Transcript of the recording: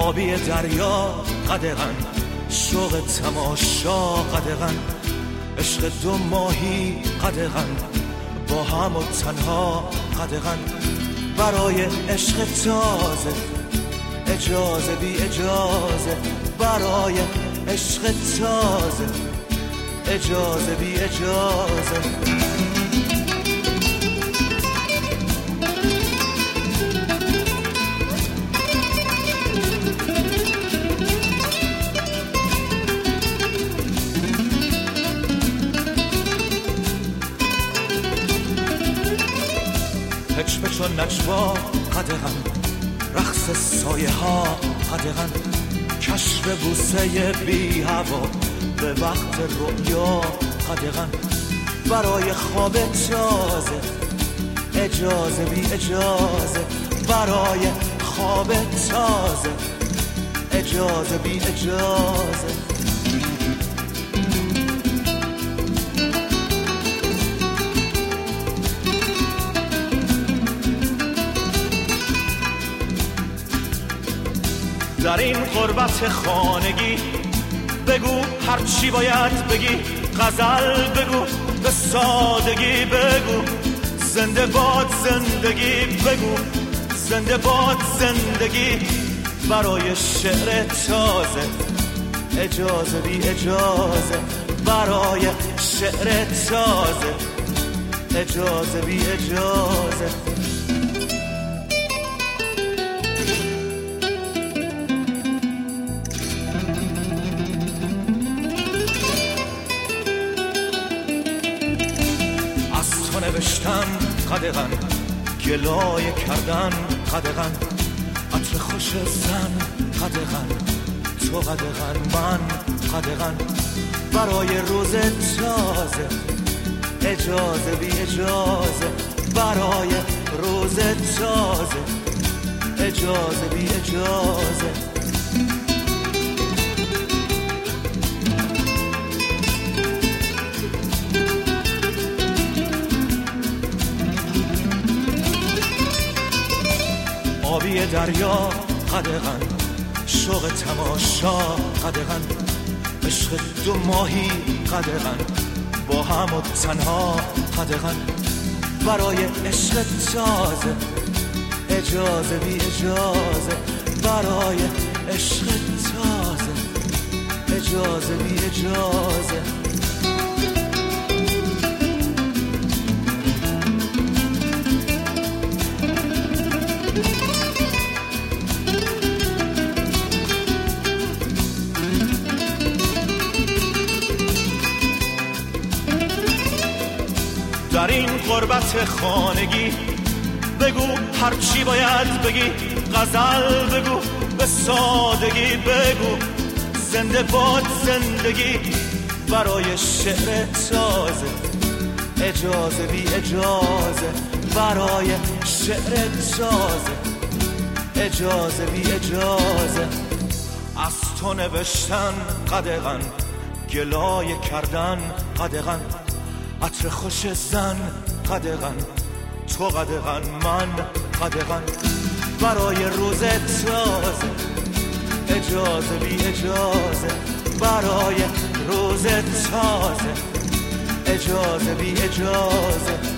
آبی دریا قدغن، شوق تماشا قدغن، عشق دو ماهی قدغن، با هم و تنها قدغن، برای عشق تازه اجازه بی اجازه، برای عشق تازه اجازه بی اجازه. پچ و نجوا قدغن، رقص سایه ها قدغن، کشف بوسه بی هوا به وقت رؤیا قدغن، برای خواب تازه اجازه بی اجازه، برای خواب تازه اجازه بی اجازه. در این غربت خانگی بگو هر چی باید بگی، غزل بگو به سادگی بگو، زنده باد زندگی بگو، زنده باد زندگی، برای شعر تازه اجازه بی اجازه، برای شعر تازه اجازه بی اجازه. نوشتن قدغن، گلایه کردن قدغن، عطر خوش زن قدغن، تو قدغن من قدغن، برای روز تازه اجازه بی اجازه، برای روز تازه اجازه بی اجازه. آبی دریا قدغن، شوق تماشا قدغن، عشق دو ماهی قدغن، با هم و تنها قدغن، برای عشق تازه اجازه بی اجازه، برای عشق تازه اجازه بی اجازه. در این غربت خانگی بگو هر چی باید بگی، غزل بگو به سادگی بگو، زنده باد زندگی، برای شعر تازه اجازه بی اجازه، برای شعر تازه اجازه بی اجازه. از تو نوشتن قدغن، گلایه کردن قدغن، عطر خوش زن قدغن، تو قدغن من قدغن، برای روز تازه اجازه بی اجازه، برای روز تازه اجازه بی اجازه.